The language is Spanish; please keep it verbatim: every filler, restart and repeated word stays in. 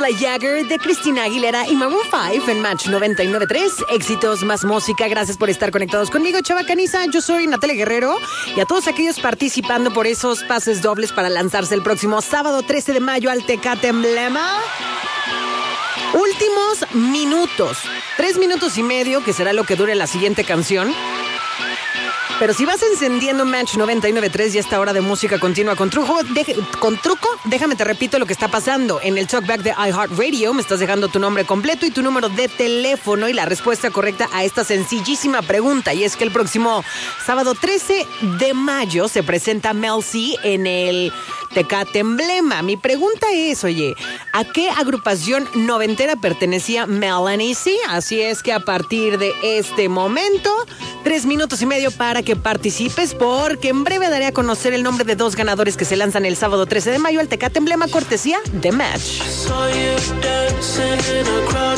Like Jagger de Christina Aguilera y Maroon cinco en Match noventa y nueve punto tres. Éxitos más música. Gracias por estar conectados conmigo, Chava Caniza. Yo soy Natalia Guerrero y a todos aquellos participando por esos pases dobles para lanzarse el próximo sábado trece de mayo al Tecate Emblema. Últimos minutos. Tres minutos y medio, que será lo que dure la siguiente canción. Pero si vas encendiendo Match noventa y nueve punto tres y esta hora de música continua con truco, de, con truco, déjame te repito lo que está pasando. En el Talkback de iHeartRadio me estás dejando tu nombre completo y tu número de teléfono y la respuesta correcta a esta sencillísima pregunta. Y es que el próximo sábado trece de mayo se presenta Mel C en el Tecate Emblema. Mi pregunta es, oye, ¿a qué agrupación noventera pertenecía Melanie C? Así es que a partir de este momento, tres minutos y medio para que participes, porque en breve daré a conocer el nombre de dos ganadores que se lanzan el sábado trece de mayo al Tecate Emblema, cortesía de Match.